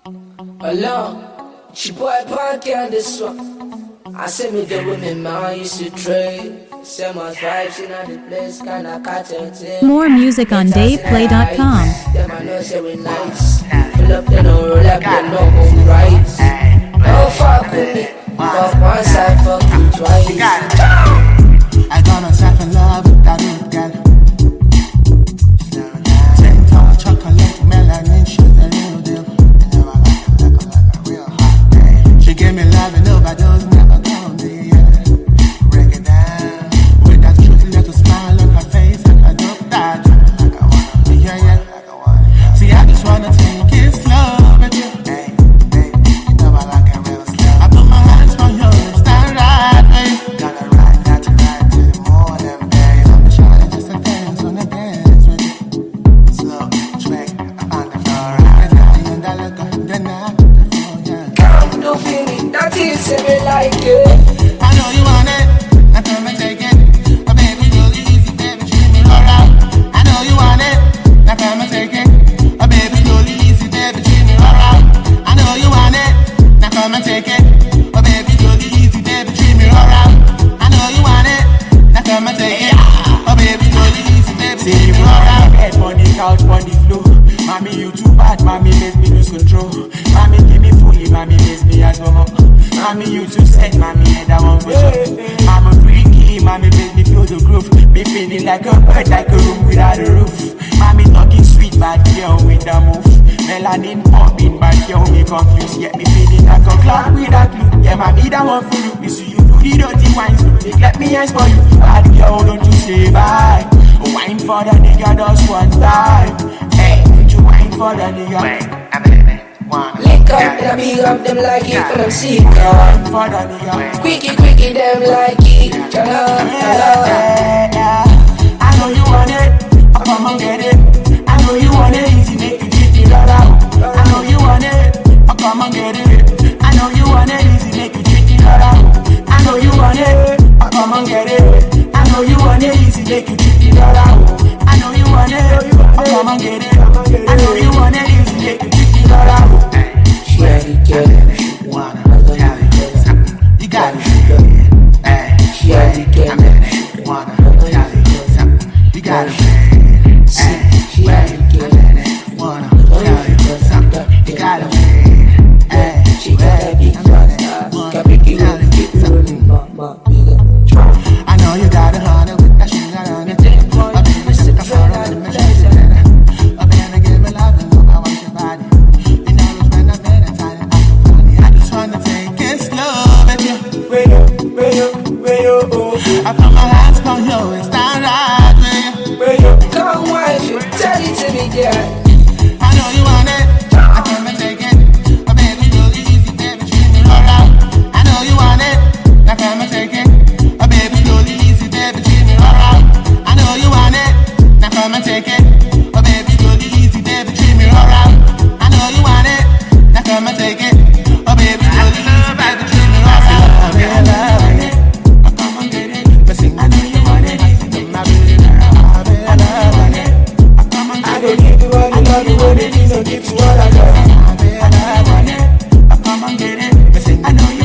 Alone, she boy party on this one. I say me the women man used to trade. Say my vibes in the place, kinda cartel. More music on DavePlay.com. Them I know say we nice. Pull up, they don't roll up, they no go right. No fuck with me, fuck one side, fuck you twice. I got myself in love with that little girl. 10 tall chocolate melanin, she's the real deal. She gave me love and overdose, never gonna be, yeah. Break it down with that cute little smile on her face, and I dope that. Yeah, yeah. See, I just wanna take it slow with you. Hey, you know I like it real slow. I put my hands on your lips, stand right, babe. Gotta ride, got to ride to the morning, babe. I'm trying just to dance on the dance with you. Slow, track, on the floor, right now, and I look up, then I don't feel me, that is me like it. I know you want it, now come and take it. Oh baby, you're easy, baby, treat me alright. I know you want it, now come and take it. Oh baby, you're easy, baby, treat me alright. I know you want it, now come and take it. Oh baby, you're easy, baby, treat me alright. I know you want it, now come and take it. Oh baby, you're easy, baby, treat me alright. Head on the couch, on the floor. Mommy, you too bad, mommy, makes me lose control. Mommy, give me fully, mommy, makes me as well. Mommy, you too sad, mommy, and I want for sure. I'm a freaky, mommy, makes me feel the groove. Me feeling like a bird, like a room without a roof. Mommy talking sweet, bad girl with the move. Melanin popping, bad girl, me confused. Get me feeling like a cloud with a glue. Yeah, mommy, that one for you. Me see you do the dirty wines, make let me hands for you. Bad girl, don't you say bye. Wine for the nigga, just one time. Hey, don't you wine for the nigga? Lick up, and I big up them like it, and I'm sick of. Quickie, them like it. Hello. I know you want it, I'll come and get it. I know you want it, easy, make you treat it all out. I know you want it, I'll come and get it. I know you want it, easy, make you treat it all out. I know you want it, I'll come and get it. I know you want it, easy, make you treat it all out. I know you want it, I'll come and get it. I know you want it, easy, make you treat it all out. She already get it. You got it. She already get it. You got it. She already get it. You got it. She got that big fat. Got big I know you got a honey with that sugar on it. A baby, stick a phone on the machine. A baby, give me love and look, I want your body. You know it's when I've been inside and I'm funny. I just wanna take it slow, baby. Where you, I put my hands on you and stand right with you. Come wife, tell it to me, girl. I know you want it, I come and take it. Oh baby, you're easy, baby, treat me alright. I know you want it, now come and take it. Oh baby, you're easy, baby, treat me alright. I know you want it, now come and take it. Oh baby, you're easy, baby, treat me alright. I know you want it, now come and take it. Oh baby, you're easy, baby, treat me alright. I love it, I come and get it. But sing, I know you want it, my baby, I love it. I go give you all you love, you want it, so give you all I got. I come and get it. But sing, I know you